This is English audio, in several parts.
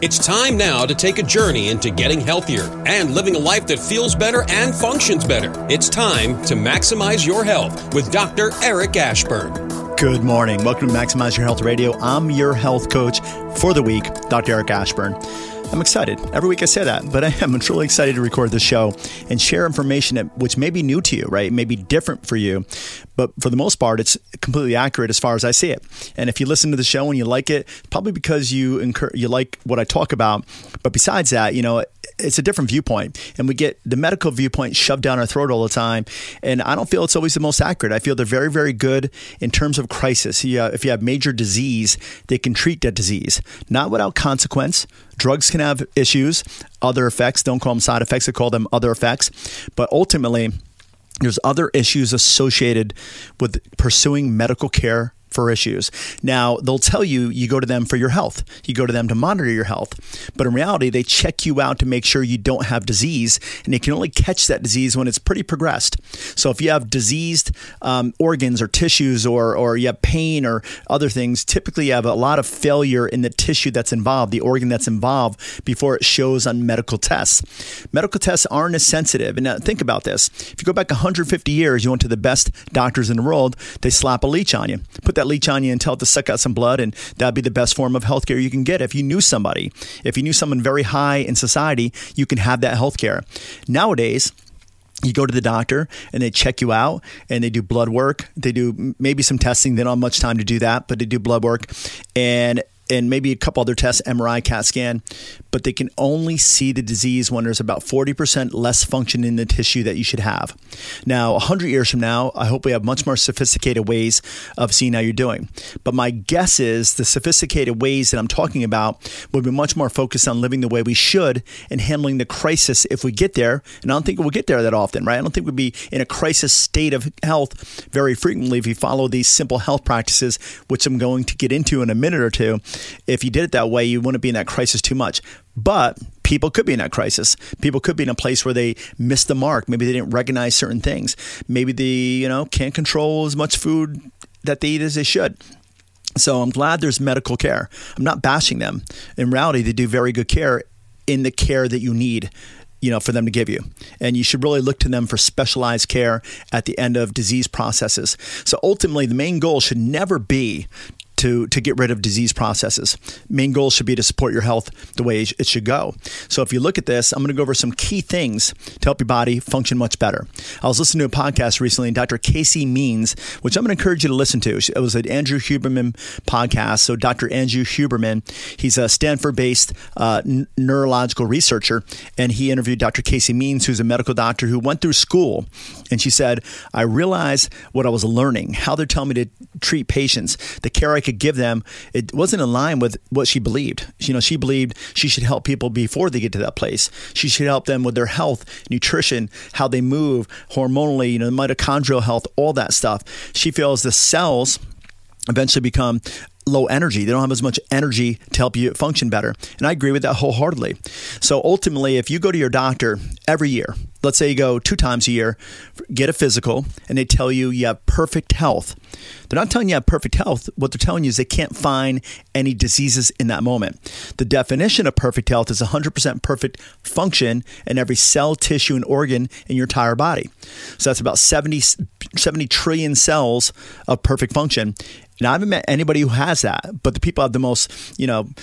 It's time now to take a journey into getting healthier and living a life that feels better and functions better. It's time to maximize your health with Dr. Eric Ashburn. Good morning. Welcome to Maximize Your Health Radio. I'm your health coach for the week, Dr. Eric Ashburn. I'm excited. Every week I say that, but I am truly excited to record this show and share information which may be new to you, right? It may be different for you, but for the most part, it's completely accurate as far as I see it. And if you listen to the show and you like it, probably because you like what I talk about. But besides that, it's a different viewpoint, and we get the medical viewpoint shoved down our throat all the time. And I don't feel it's always the most accurate. I feel they're very, very good in terms of crisis. If you have major disease, they can treat that disease, not without consequence. Drugs can have issues, other effects. Don't call them side effects. I call them other effects. But ultimately, there's other issues associated with pursuing medical care for issues. Now, they'll tell you go to them for your health. You go to them to monitor your health. But in reality, they check you out to make sure you don't have disease, and they can only catch that disease when it's pretty progressed. So if you have diseased organs or tissues, or you have pain or other things, typically you have a lot of failure in the tissue that's involved, the organ that's involved, before it shows on medical tests. Medical tests aren't as sensitive. And now think about this. If you go back 150 years, you went to the best doctors in the world, they slap a leech on you. Put that leech on you and tell it to suck out some blood, and that'd be the best form of healthcare you can get. If you knew someone very high in society, you can have that healthcare. Nowadays, you go to the doctor and they check you out and they do blood work. They do maybe some testing. They don't have much time to do that, but they do blood work and maybe a couple other tests, MRI, CAT scan, but they can only see the disease when there's about 40% less function in the tissue that you should have. Now, 100 years from now, I hope we have much more sophisticated ways of seeing how you're doing. But my guess is the sophisticated ways that I'm talking about will be much more focused on living the way we should and handling the crisis if we get there. And I don't think we'll get there that often, right? I don't think we'll be in a crisis state of health very frequently if you follow these simple health practices, which I'm going to get into in a minute or two. If you did it that way, you wouldn't be in that crisis too much. But people could be in that crisis. People could be in a place where they missed the mark. Maybe they didn't recognize certain things. Maybe they, can't control as much food that they eat as they should. So I'm glad there's medical care. I'm not bashing them. In reality, they do very good care in the care that you need, for them to give you. And you should really look to them for specialized care at the end of disease processes. So ultimately, the main goal should never be to get rid of disease processes. Main goal should be to support your health the way it should go. So if you look at this, I'm going to go over some key things to help your body function much better. I was listening to a podcast recently, Dr. Casey Means, which I'm going to encourage you to listen to. It was an Andrew Huberman podcast. So Dr. Andrew Huberman, he's a Stanford-based neurological researcher, and he interviewed Dr. Casey Means, who's a medical doctor who went through school. And she said, I realized what I was learning, how they're telling me to treat patients, the care I could give them, it wasn't in line with what she believed. She believed she should help people before they get to that place. She should help them with their health, nutrition, how they move, hormonally, mitochondrial health, all that stuff. She feels the cells eventually become low energy. They don't have as much energy to help you function better. And I agree with that wholeheartedly. So ultimately, if you go to your doctor every year, let's say you go 2 times a year, get a physical, and they tell you have perfect health. They're not telling you have perfect health. What they're telling you is they can't find any diseases in that moment. The definition of perfect health is 100% perfect function in every cell, tissue, and organ in your entire body. So that's about 70 trillion cells of perfect function. Now, I haven't met anybody who has that, but the people have the most, the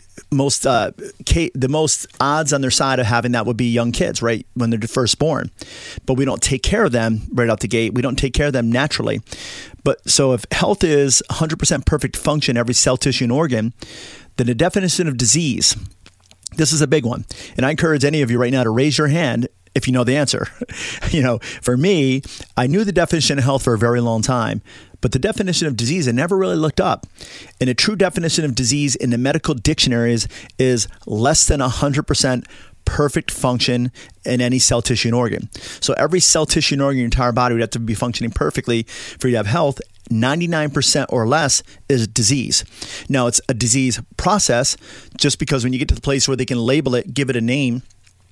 most odds on their side of having that would be young kids, right, when they're first born. But we don't take care of them right out the gate. We don't take care of them naturally. But so if health is 100% perfect function, every cell, tissue, and organ, then the definition of disease, this is a big one. And I encourage any of you right now to raise your hand if you know the answer. For me, I knew the definition of health for a very long time, but the definition of disease I never really looked up. And a true definition of disease in the medical dictionaries is less than 100% perfect function in any cell, tissue, and organ. So every cell, tissue, and organ in your entire body would have to be functioning perfectly for you to have health. 99% or less is disease. Now, it's a disease process just because when you get to the place where they can label it, give it a name,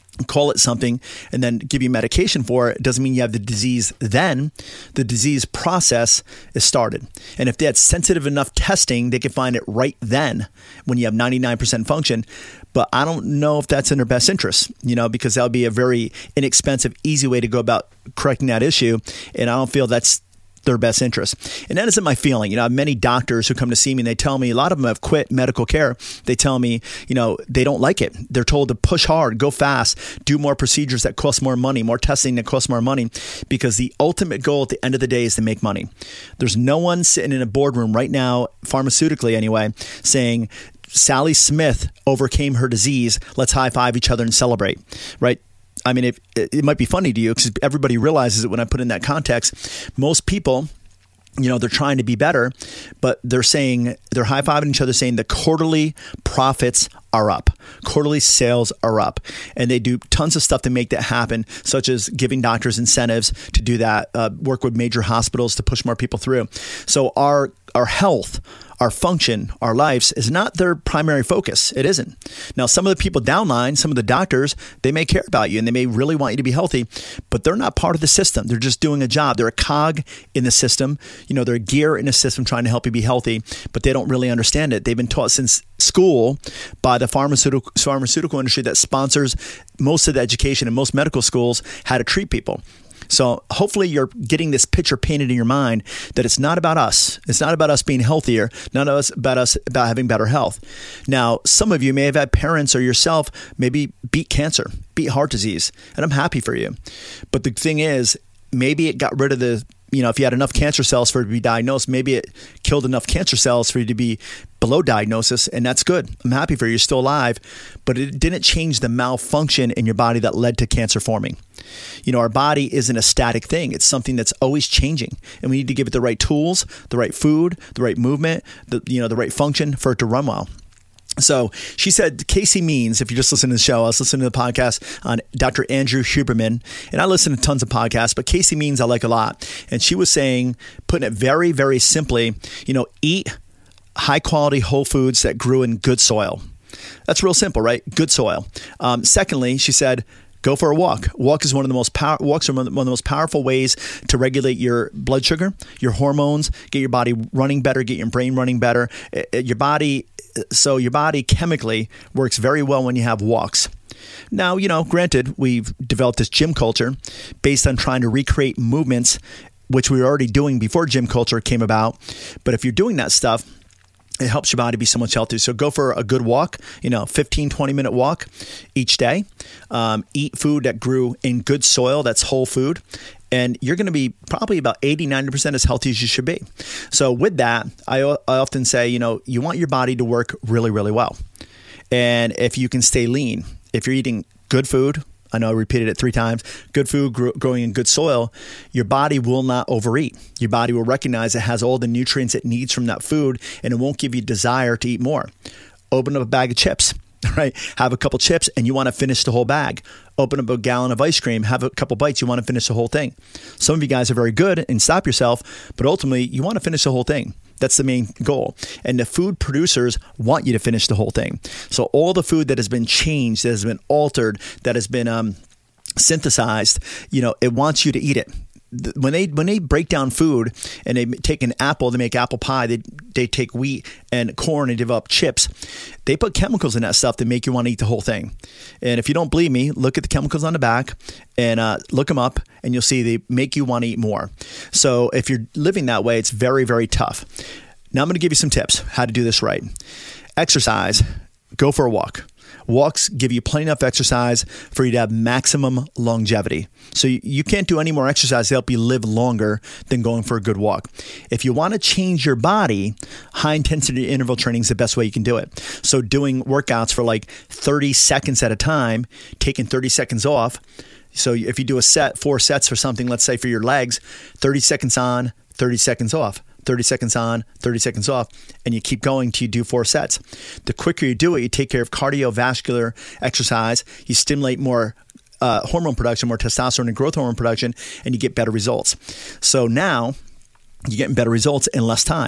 call it something, and then give you medication for it, doesn't mean you have the disease then. The disease process is started. And if they had sensitive enough testing, they could find it right then when you have 99% function. But I don't know if that's in their best interest, because that would be a very inexpensive, easy way to go about correcting that issue. And I don't feel that's their best interest. And that isn't my feeling. I have many doctors who come to see me and they tell me, a lot of them have quit medical care. They tell me, they don't like it. They're told to push hard, go fast, do more procedures that cost more money, more testing that costs more money, because the ultimate goal at the end of the day is to make money. There's no one sitting in a boardroom right now, pharmaceutically anyway, saying, Sally Smith overcame her disease. Let's high five each other and celebrate, right? I mean, it might be funny to you because everybody realizes it when I put in that context. Most people, they're trying to be better, but they're high-fiving each other saying the quarterly profits are up. Quarterly sales are up. And they do tons of stuff to make that happen, such as giving doctors incentives to do that, work with major hospitals to push more people through. So our health, our function, our lives is not their primary focus. It isn't. Now, some of the people downline, some of the doctors, they may care about you and they may really want you to be healthy, but they're not part of the system. They're just doing a job. They're a cog in the system. They're a gear in the system trying to help you be healthy, but they don't really understand it. They've been taught since school by the pharmaceutical industry that sponsors most of the education in most medical schools how to treat people. So hopefully you're getting this picture painted in your mind that it's not about us. It's not about us being healthier, not about us about having better health. Now, some of you may have had parents or yourself maybe beat cancer, beat heart disease, and I'm happy for you. But the thing is, maybe it got rid of if you had enough cancer cells for it to be diagnosed, maybe it killed enough cancer cells for you to be below diagnosis, and that's good. I'm happy for you. You're still alive, but it didn't change the malfunction in your body that led to cancer forming. Our body isn't a static thing. It's something that's always changing, and we need to give it the right tools, the right food, the right movement, the right function for it to run well. So she said, Casey Means, if you just listen to the show, I was listening to the podcast on Dr. Andrew Huberman, and I listen to tons of podcasts, but Casey Means I like a lot. And she was saying, putting it very, very simply, eat high quality whole foods that grew in good soil. That's real simple, right? Good soil. Secondly, she said, go for a walk. Walks are one of the most powerful ways to regulate your blood sugar, your hormones, get your body running better, get your brain running better. Your body chemically works very well when you have walks. Now, granted, we've developed this gym culture based on trying to recreate movements, which we were already doing before gym culture came about. But if you're doing that stuff, it helps your body be so much healthier. So go for a good walk, 15, 20-minute walk each day. Eat food that grew in good soil, that's whole food. And you're going to be probably about 80, 90% as healthy as you should be. So with that, I often say, you want your body to work really, really well. And if you can stay lean, if you're eating good food, I know I repeated it 3 times, good food growing in good soil, your body will not overeat. Your body will recognize it has all the nutrients it needs from that food, and it won't give you desire to eat more. Open up a bag of chips, right? Have a couple chips and you want to finish the whole bag. Open up a gallon of ice cream, have a couple bites, you want to finish the whole thing. Some of you guys are very good and stop yourself, but ultimately you want to finish the whole thing. That's the main goal. And the food producers want you to finish the whole thing. So all the food that has been changed, that has been altered, that has been synthesized, it wants you to eat it. When they break down food and they take an apple, they make apple pie, they take wheat and corn and develop chips. They put chemicals in that stuff that make you want to eat the whole thing. And if you don't believe me, look at the chemicals on the back and look them up, and you'll see they make you want to eat more. So if you're living that way, it's very, very tough. Now I'm going to give you some tips how to do this right. Exercise. Go for a walk. Walks give you plenty enough exercise for you to have maximum longevity. So you can't do any more exercise to help you live longer than going for a good walk. If you want to change your body, high intensity interval training is the best way you can do it. So doing workouts for like 30 seconds at a time, taking 30 seconds off. So if you do 4 sets or something, let's say for your legs, 30 seconds on, 30 seconds off. 30 seconds on, 30 seconds off, and you keep going till you do 4 sets. The quicker you do it, you take care of cardiovascular exercise, you stimulate more hormone production, more testosterone and growth hormone production, and you get better results. So now you're getting better results in less time.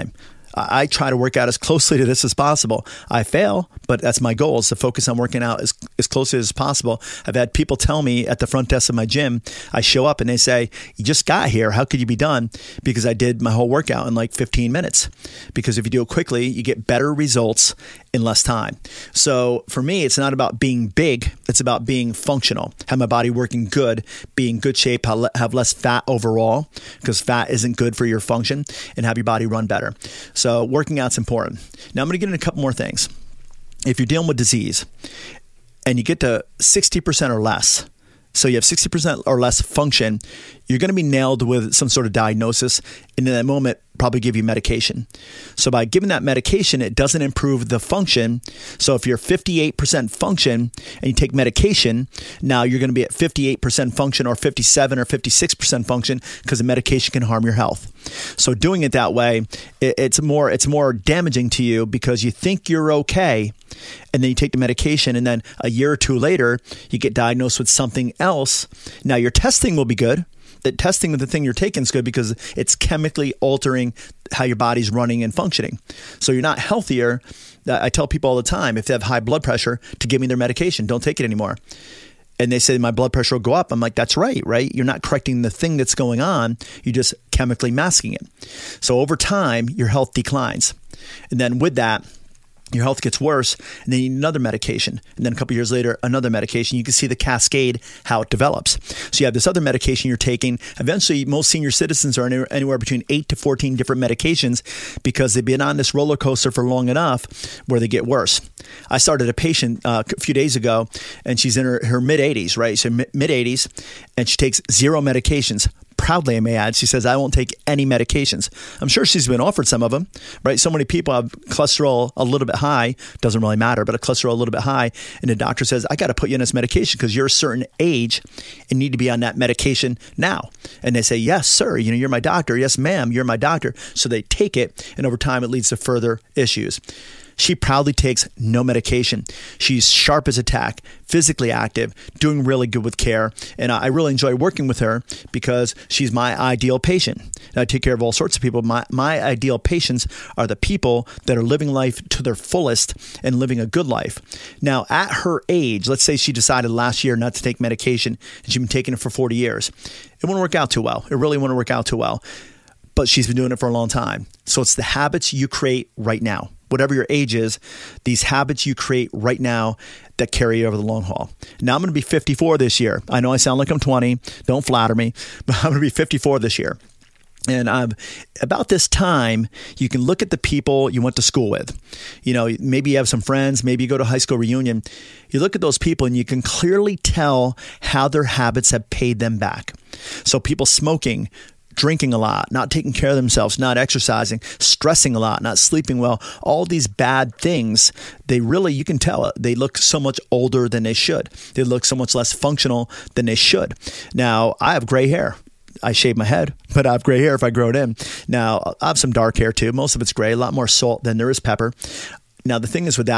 I try to work out as closely to this as possible. I fail, but that's my goal, is to focus on working out as closely as possible. I've had people tell me at the front desk of my gym, I show up and they say, you just got here. How could you be done? Because I did my whole workout in like 15 minutes. Because if you do it quickly, you get better results in less time. So for me, it's not about being big. It's about being functional, have my body working good, be in good shape, have less fat overall, because fat isn't good for your function, and have your body run better. So working out's important. Now I'm going to get into a couple more things. If you're dealing with disease and you get to 60% or less, so you have 60% or less function, you're going to be nailed with some sort of diagnosis, and in that moment, probably give you medication. So by giving that medication, it doesn't improve the function. So if you're 58% function and you take medication, now you're going to be at 58% function or 57 or 56% function, because the medication can harm your health. So doing it that way, it's more damaging to you, because you think you're okay, and then you take the medication, and then a year or two later, you get diagnosed with something else. Now your testing will be good. The testing of the thing you're taking is good because it's chemically altering how your body's running and functioning. So you're not healthier. I tell people all the time, if they have high blood pressure, to give me their medication. Don't take it anymore. And they say my blood pressure will go up. I'm like, that's right? You're not correcting the thing that's going on. You're just chemically masking it. So over time, your health declines. And then with that, your health gets worse, and then you need another medication. And then a couple years later, another medication. You can see the cascade, how it develops. So you have this other medication you're taking. Eventually, most senior citizens are anywhere between 8 to 14 different medications, because they've been on this roller coaster for long enough where they get worse. I started a patient a few days ago, and she's in her mid-80s, right? So mid-80s, and she takes 0 medications. Proudly, I may add, she says, I won't take any medications. I'm sure she's been offered some of them, right? So many people have cholesterol a little bit high, doesn't really matter, but a cholesterol a little bit high, and the doctor says, I got to put you on this medication because you're a certain age and need to be on that medication now. And they say, yes, sir, you're my doctor. Yes, ma'am, you're my doctor. So they take it, and over time, it leads to further issues. She proudly takes no medication. She's sharp as a tack, physically active, doing really good with care. And I really enjoy working with her because she's my ideal patient. And I take care of all sorts of people. My ideal patients are the people that are living life to their fullest and living a good life. Now, at her age, let's say she decided last year not to take medication, and she's been taking it for 40 years. It wouldn't work out too well. It really wouldn't work out too well. But she's been doing it for a long time. So it's the habits you create right now. Whatever your age is, these habits you create right now that carry you over the long haul. Now I'm going to be 54 this year. I know I sound like I'm 20. Don't flatter me, but I'm going to be 54 this year. And about this time, you can look at the people you went to school with. Maybe you have some friends, maybe you go to a high school reunion. You look at those people and you can clearly tell how their habits have paid them back. So people smoking, drinking a lot, not taking care of themselves, not exercising, stressing a lot, not sleeping well, all these bad things, you can tell they look so much older than they should. They look so much less functional than they should. Now, I have gray hair. I shave my head, but I have gray hair if I grow it in. Now, I have some dark hair too. Most of it's gray, a lot more salt than there is pepper. Now, the thing is with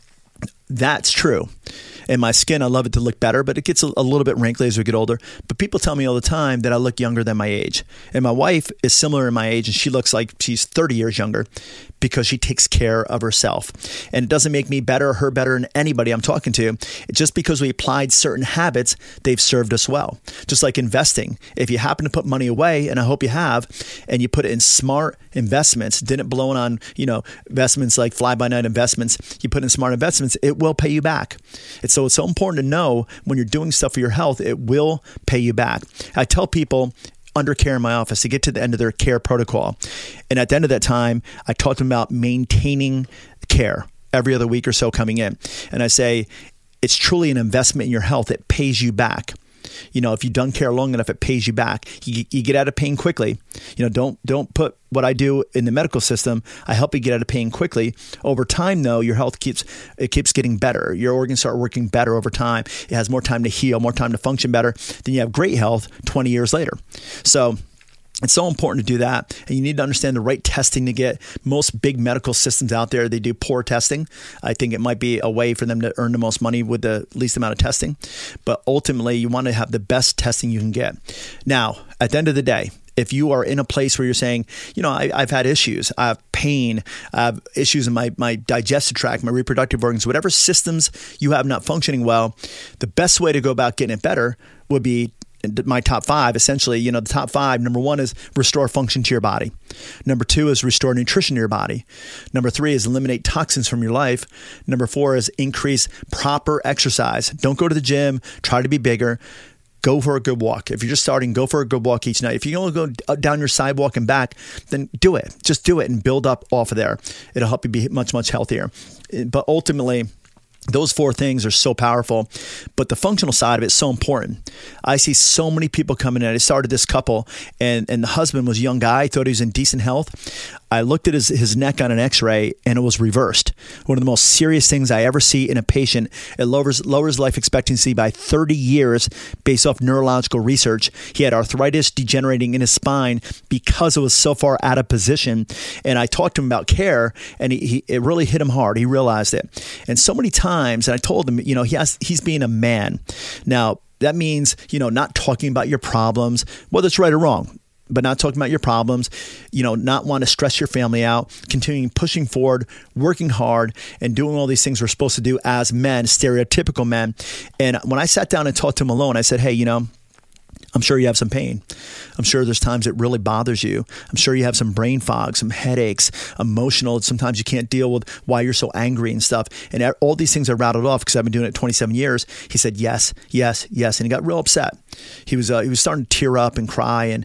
that's true. And my skin, I love it to look better, but it gets a little bit wrinkly as we get older. But people tell me all the time that I look younger than my age. And my wife is similar in my age, and she looks like she's 30 years younger because she takes care of herself. And it doesn't make me better or her better than anybody I'm talking to. It's just because we applied certain habits, they've served us well. Just like investing. If you happen to put money away, and I hope you have, and you put it in smart investments, didn't blow it on, investments like fly-by-night investments, you put in smart investments, it will pay you back. It's so important to know when you're doing stuff for your health, it will pay you back. I tell people under care in my office to get to the end of their care protocol. And at the end of that time, I talk to them about maintaining care every other week or so coming in. And I say, it's truly an investment in your health. It pays you back. If you've done care long enough, it pays you back. You get out of pain quickly. Don't put what I do in the medical system. I help you get out of pain quickly. Over time, though, your health keeps getting better. Your organs start working better over time. It has more time to heal, more time to function better. Then you have great health 20 years later. So it's so important to do that. And you need to understand the right testing to get. Most big medical systems out there, they do poor testing. I think it might be a way for them to earn the most money with the least amount of testing. But ultimately, you want to have the best testing you can get. Now, at the end of the day, If you are in a place where you're saying, I've had issues, I have pain, I have issues in my digestive tract, my reproductive organs, whatever systems you have not functioning well, the best way to go about getting it better would be my top 5, essentially. The top 5, number 1 is restore function to your body. Number 2 is restore nutrition to your body. Number 3 is eliminate toxins from your life. Number 4 is increase proper exercise. Don't go to the gym, try to be bigger. Go for a good walk. If you're just starting, go for a good walk each night. If you only go down your sidewalk and back, then do it. Just do it and build up off of there. It'll help you be much, much healthier. But ultimately, those 4 things are so powerful, but the functional side of it is so important. I see so many people coming in. I started this couple, and the husband was a young guy. I thought he was in decent health. I looked at his neck on an x-ray, and it was reversed. One of the most serious things I ever see in a patient. It lowers life expectancy by 30 years based off neurological research. He had arthritis degenerating in his spine because it was so far out of position. And I talked to him about care, and it really hit him hard. He realized it. And so many times, and I told him, he's being a man. Now, that means, not talking about your problems, whether it's right or wrong, but not talking about your problems, not want to stress your family out, continuing pushing forward, working hard, and doing all these things we're supposed to do as men, stereotypical men. And when I sat down and talked to him alone, I said, hey, I'm sure you have some pain. I'm sure there's times it really bothers you. I'm sure you have some brain fog, some headaches, emotional. Sometimes you can't deal with why you're so angry and stuff. And all these things are rattled off because I've been doing it 27 years. He said, yes, yes, yes. And he got real upset. He was starting to tear up and cry. And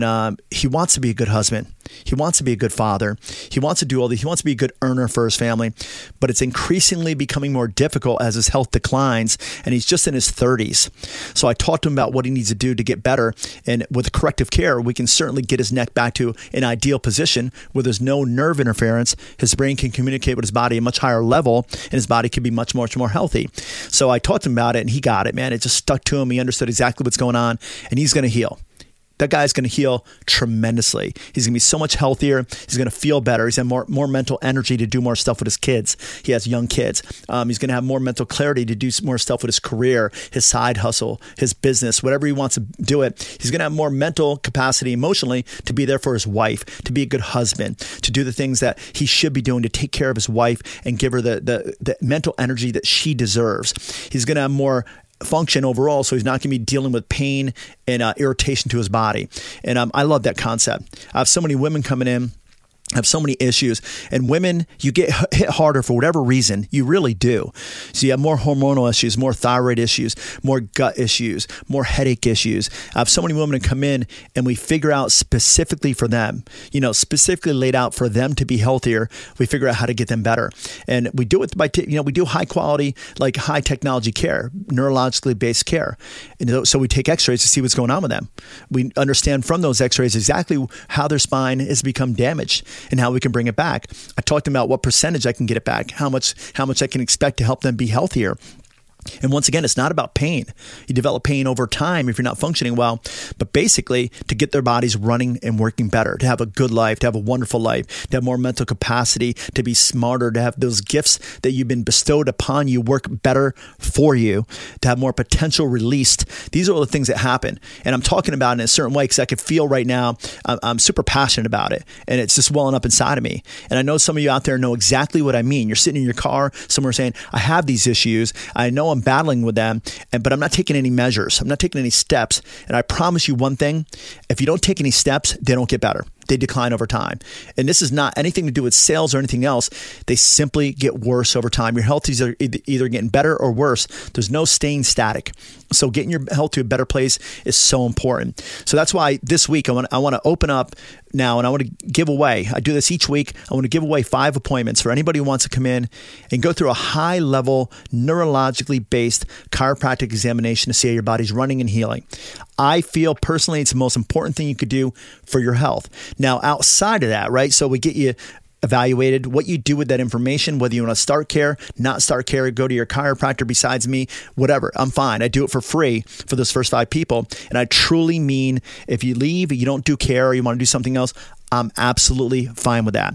he wants to be a good husband. He wants to be a good father. He wants to do all these. He wants to be a good earner for his family. But it's increasingly becoming more difficult as his health declines. And he's just in his 30s. So I talked to him about what he needs to do to get better. And with corrective care, we can certainly get his neck back to an ideal position where there's no nerve interference. His brain can communicate with his body at a much higher level, and his body can be much, much more healthy. So I talked to him about it, and he got it, man. It just stuck to him. He understood exactly what's going on, and he's going to heal. That guy's going to heal tremendously. He's going to be so much healthier. He's going to feel better. He's going to have more mental energy to do more stuff with his kids. He has young kids. He's going to have more mental clarity to do more stuff with his career, his side hustle, his business, whatever he wants to do it. He's going to have more mental capacity emotionally to be there for his wife, to be a good husband, to do the things that he should be doing to take care of his wife and give her the mental energy that she deserves. He's going to have more function overall, so he's not going to be dealing with pain and irritation to his body. And I love that concept. I have so many women coming in, have so many issues, and women, you get hit harder for whatever reason. You really do. So you have more hormonal issues, more thyroid issues, more gut issues, more headache issues. I have so many women come in, and we figure out specifically for them, specifically laid out for them to be healthier. We figure out how to get them better, and we do it by we do high quality, like high technology care, neurologically based care. And so we take X-rays to see what's going on with them. We understand from those X-rays exactly how their spine has become damaged and how we can bring it back. I talked about what percentage I can get it back, how much I can expect to help them be healthier. And once again, it's not about pain. You develop pain over time if you're not functioning well, but basically to get their bodies running and working better, to have a good life, to have a wonderful life, to have more mental capacity, to be smarter, to have those gifts that you've been bestowed upon you work better for you, to have more potential released. These are all the things that happen. And I'm talking about it in a certain way because I could feel right now I'm super passionate about it, and it's just welling up inside of me. And I know some of you out there know exactly what I mean. You're sitting in your car, somewhere saying, I have these issues. I know I'm battling with them, but I'm not taking any measures. I'm not taking any steps. And I promise you one thing, if you don't take any steps, they don't get better. They decline over time. And this is not anything to do with sales or anything else. They simply get worse over time. Your health is either getting better or worse. There's no staying static. So getting your health to a better place is so important. So that's why this week I want to open up now, and I want to give away. I do this each week. I want to give away 5 appointments for anybody who wants to come in and go through a high-level, neurologically based chiropractic examination to see how your body's running and healing. I feel personally it's the most important thing you could do for your health. Now, outside of that, right? So we get you evaluated, what you do with that information, whether you want to start care, not start care, go to your chiropractor besides me, whatever. I'm fine. I do it for free for those first 5 people. And I truly mean if you leave, you don't do care or you want to do something else, I'm absolutely fine with that.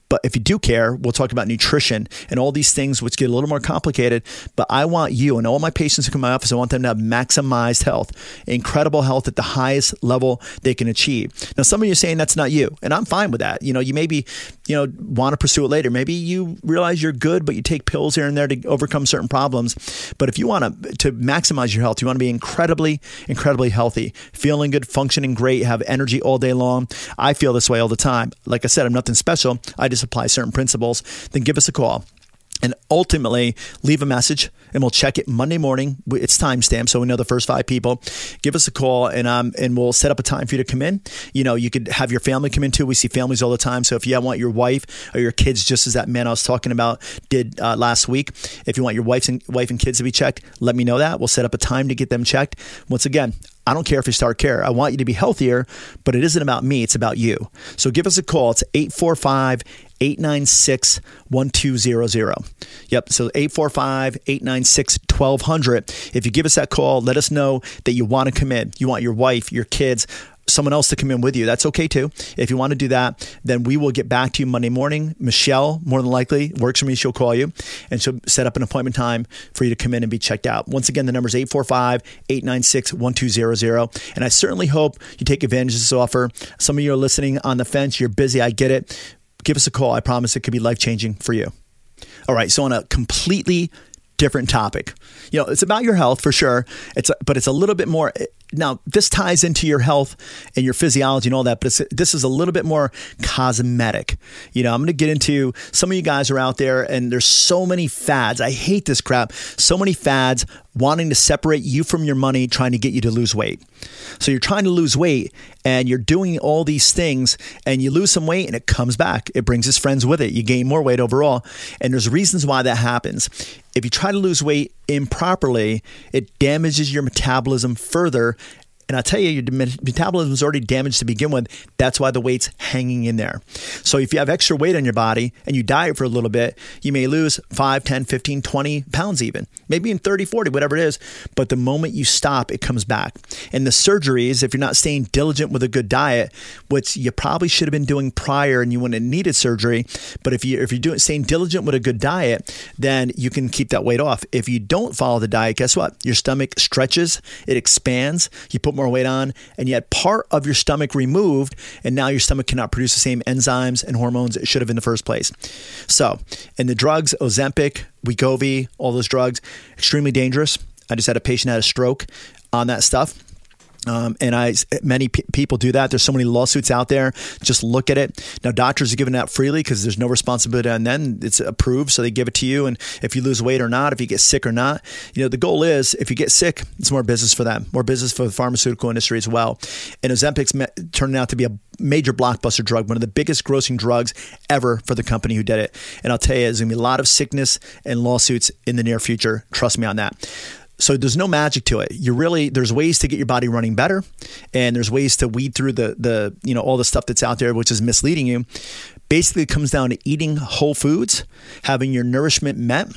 But if you do care, we'll talk about nutrition and all these things which get a little more complicated. But I want you and all my patients who come to my office, I want them to have maximized health, incredible health at the highest level they can achieve. Now, some of you are saying that's not you, and I'm fine with that. You maybe, want to pursue it later. Maybe you realize you're good, but you take pills here and there to overcome certain problems. But if you want to maximize your health, you want to be incredibly, incredibly healthy, feeling good, functioning great, have energy all day long. I feel this way all the time. Like I said, I'm nothing special. I just apply certain principles. Then give us a call. And ultimately, leave a message, and we'll check it Monday morning. It's timestamped, so we know the first 5 people. Give us a call, and we'll set up a time for you to come in. You could have your family come in too. We see families all the time. So if you want your wife or your kids, just as that man I was talking about did last week, if you want your wife and kids to be checked, let me know that. We'll set up a time to get them checked. Once again, I don't care if you start care. I want you to be healthier, but it isn't about me. It's about you. So give us a call. It's 845-896-1200. Yep. So 845-896-1200. If you give us that call, let us know that you want to come in. You want your wife, your kids, someone else to come in with you. That's okay too. If you want to do that, then we will get back to you Monday morning. Michelle, more than likely, works for me. She'll call you and she'll set up an appointment time for you to come in and be checked out. Once again, the number is 845-896-1200. And I certainly hope you take advantage of this offer. Some of you are listening on the fence. You're busy. I get it. Give us a call. I promise it could be life-changing for you. All right. So on a completely different topic, it's about your health for sure. But it's a little bit more. Now, this ties into your health and your physiology and all that, but this is a little bit more cosmetic. I'm going to get into some of you guys are out there and there's so many fads. I hate this crap. So many fads wanting to separate you from your money, trying to get you to lose weight. So you're trying to lose weight and you're doing all these things and you lose some weight and it comes back. It brings its friends with it. You gain more weight overall. And there's reasons why that happens. If you try to lose weight improperly, it damages your metabolism further. And I'll tell you, your metabolism is already damaged to begin with. That's why the weight's hanging in there. So if you have extra weight on your body and you diet for a little bit, you may lose 5, 10, 15, 20 pounds even, maybe in 30, 40, whatever it is. But the moment you stop, it comes back. And the surgeries, if you're not staying diligent with a good diet, which you probably should have been doing prior and you wouldn't have needed surgery, but if you're staying diligent with a good diet, then you can keep that weight off. If you don't follow the diet, guess what? Your stomach stretches, it expands, you put more weight on, and you had part of your stomach removed, and now your stomach cannot produce the same enzymes and hormones it should have in the first place. So, and the drugs, Ozempic, Wegovy, all those drugs, extremely dangerous. I just had a patient had a stroke on that stuff. Many people do that. There's so many lawsuits out there. Just look at it. Now, doctors are giving it out freely because there's no responsibility on them. It's approved, so they give it to you. And if you lose weight or not, if you get sick or not, the goal is if you get sick, it's more business for them, more business for the pharmaceutical industry as well. And Ozempic's turning out to be a major blockbuster drug, one of the biggest grossing drugs ever for the company who did it. And I'll tell you, there's going to be a lot of sickness and lawsuits in the near future. Trust me on that. So there's no magic to it. There's ways to get your body running better, and there's ways to weed through the all the stuff that's out there which is misleading you. Basically, it comes down to eating whole foods, having your nourishment met.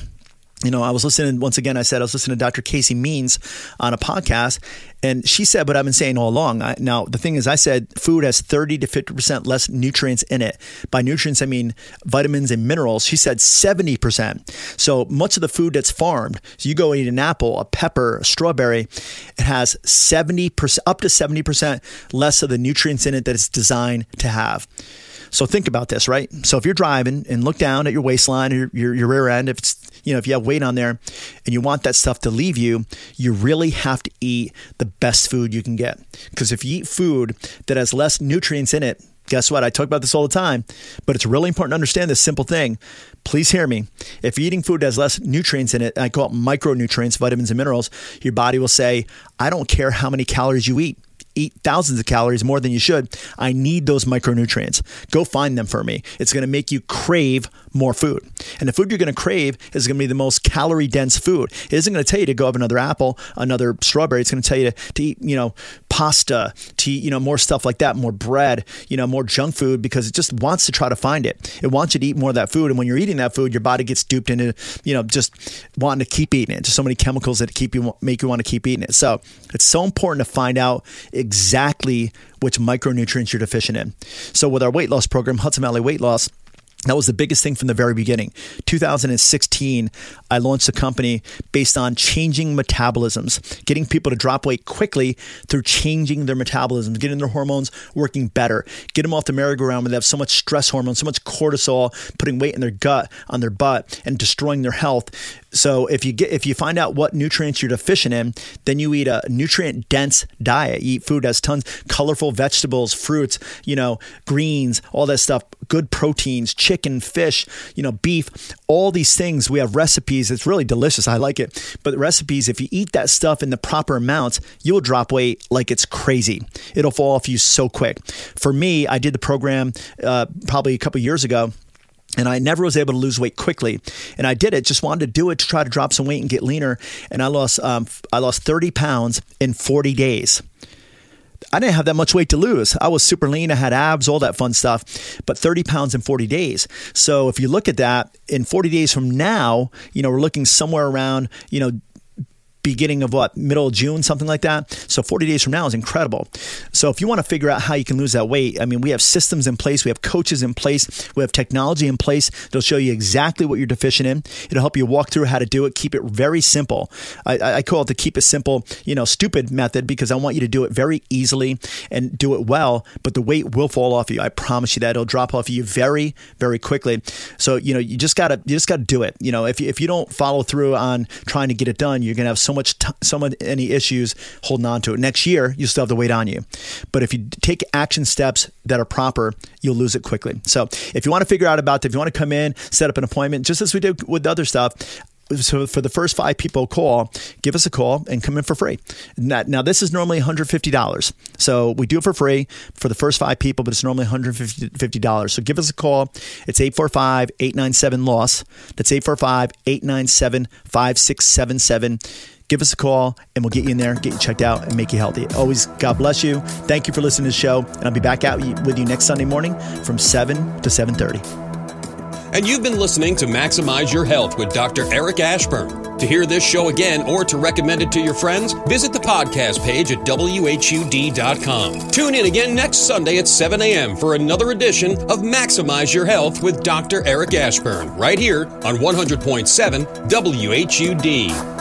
I was listening, once again, I was listening to Dr. Casey Means on a podcast, and she said what I've been saying all along. Now, the thing is, I said food has 30 to 50% less nutrients in it. By nutrients, I mean vitamins and minerals. She said 70%. So much of the food that's farmed, so you go eat an apple, a pepper, a strawberry, it has 70%, up to 70% less of the nutrients in it that it's designed to have. So think about this, right? So if you're driving and look down at your waistline or your rear end, if you have weight on there and you want that stuff to leave you, you really have to eat the best food you can get. Because if you eat food that has less nutrients in it, guess what? I talk about this all the time, but it's really important to understand this simple thing. Please hear me. If you're eating food that has less nutrients in it, I call it micronutrients, vitamins and minerals, your body will say, I don't care how many calories you eat thousands of calories more than you should. I need those micronutrients. Go find them for me. It's going to make you crave more food. And the food you're going to crave is going to be the most calorie dense food. It isn't going to tell you to go have another apple, another strawberry. It's going to tell you to eat, pasta, to eat, more stuff like that, more bread, more junk food, because it just wants to try to find it. It wants you to eat more of that food. And when you're eating that food, your body gets duped into, just wanting to keep eating it. Just so many chemicals that make you want to keep eating it. So it's so important to find out exactly which micronutrients you're deficient in. So with our weight loss program, Hudson Valley Weight Loss, That was the biggest thing from the very beginning. 2016, I launched a company based on changing metabolisms, getting people to drop weight quickly through changing their metabolisms, getting their hormones working better, get them off the merry-go-round when they have so much stress hormones, so much cortisol, putting weight in their gut, on their butt, and destroying their health. So if you find out what nutrients you're deficient in, then you eat a nutrient-dense diet. You eat food that has tons, colorful vegetables, fruits, greens, all that stuff, good proteins, chicken, fish, beef, all these things. We have recipes. It's really delicious. I like it. But the recipes, if you eat that stuff in the proper amounts, you'll drop weight like it's crazy. It'll fall off you so quick. For me, I did the program probably a couple years ago. And I never was able to lose weight quickly. And I did it, just wanted to do it to try to drop some weight and get leaner. And I lost 30 pounds in 40 days. I didn't have that much weight to lose. I was super lean. I had abs, all that fun stuff, but 30 pounds in 40 days. So if you look at that, in 40 days from now, we're looking somewhere around, beginning of middle of June, something like that. So 40 days from now is incredible. So if you want to figure out how you can lose that weight, we have systems in place. We have coaches in place. We have technology in place. They'll show you exactly what you're deficient in. It'll help you walk through how to do it. Keep it very simple. I call it the keep it simple, stupid method, because I want you to do it very easily and do it well, but the weight will fall off you. I promise you that. It'll drop off of you very, very quickly. So, you just gotta do it. If you don't follow through on trying to get it done, you're going to have so many issues holding on to it. Next year, you still have the weight on you. But if you take action steps that are proper, you'll lose it quickly. So if you want to figure out about it, if you want to come in, set up an appointment, just as we did with the other stuff. So for the first 5 people give us a call and come in for free. Now this is normally $150. So we do it for free for the first 5 people, but it's normally $150. So give us a call. It's 845-897-LOSS. That's 845-897-5677. Give us a call and we'll get you in there, get you checked out, and make you healthy. Always, God bless you. Thank you for listening to the show. And I'll be back out with you next Sunday morning from 7 to 7:30. And you've been listening to Maximize Your Health with Dr. Eric Ashburn. To hear this show again or to recommend it to your friends, visit the podcast page at WHUD.com. Tune in again next Sunday at 7 a.m. for another edition of Maximize Your Health with Dr. Eric Ashburn, right here on 100.7 WHUD.